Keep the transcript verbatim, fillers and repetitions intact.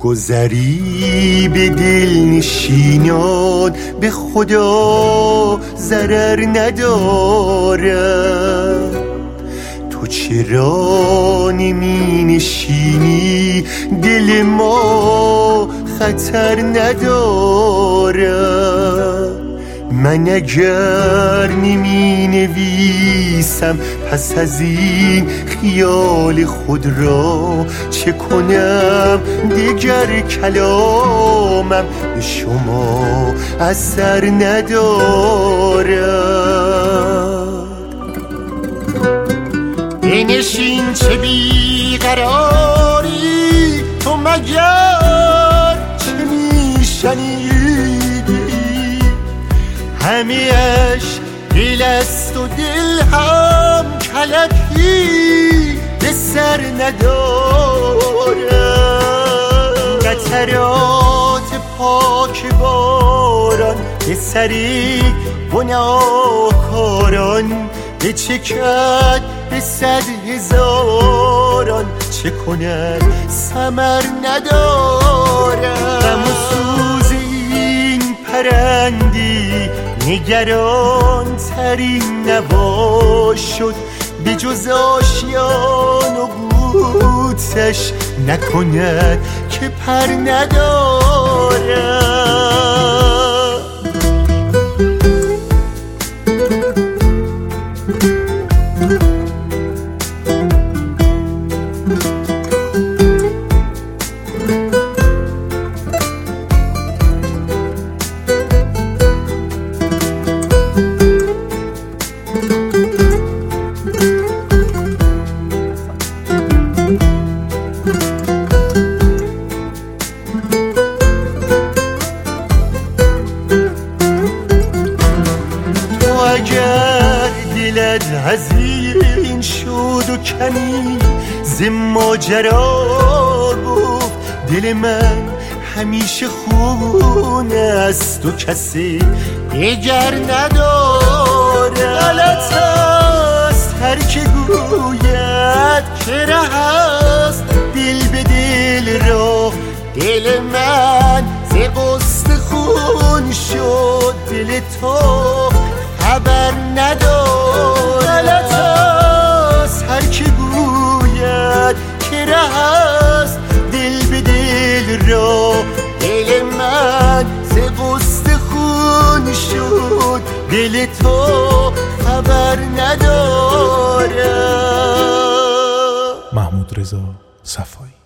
گذری به دل نشینان به خدا ضرر ندارد. تو چرا نمی نشینی دل ما خطر ندارد. من اگر نمی نویسم پس از این خیال خود را چه کنم؟ دیگر کلامم به شما اثر ندارد. بنشین چه بیقراری، تو مگر چه میشنیدی؟ همه اش دل است و دل هم کلکی به سر ندارد. قطرات پاک باران به سری گناهکاران بچکد به صد هزاران، چه کند ثمر ندارد. غم و سوز این پرندی نگران ترین نوا شد، به جز آشیان و قوتش نکند که پر ندارد. اگر دلت حزین شد و کمی ز ماجرا گفت، دل من همیشه خون است و کسی دیگر نداره. غلط است هر که گوید که ره است دل به دل را، دل من ز غصه خون شد، دل تو خبر ندارد. غلط است هر که گوید که ره است دل به دل را، دل من ز غصه خون شد، دل تو خبر ندارد. محمود رضا صفایی.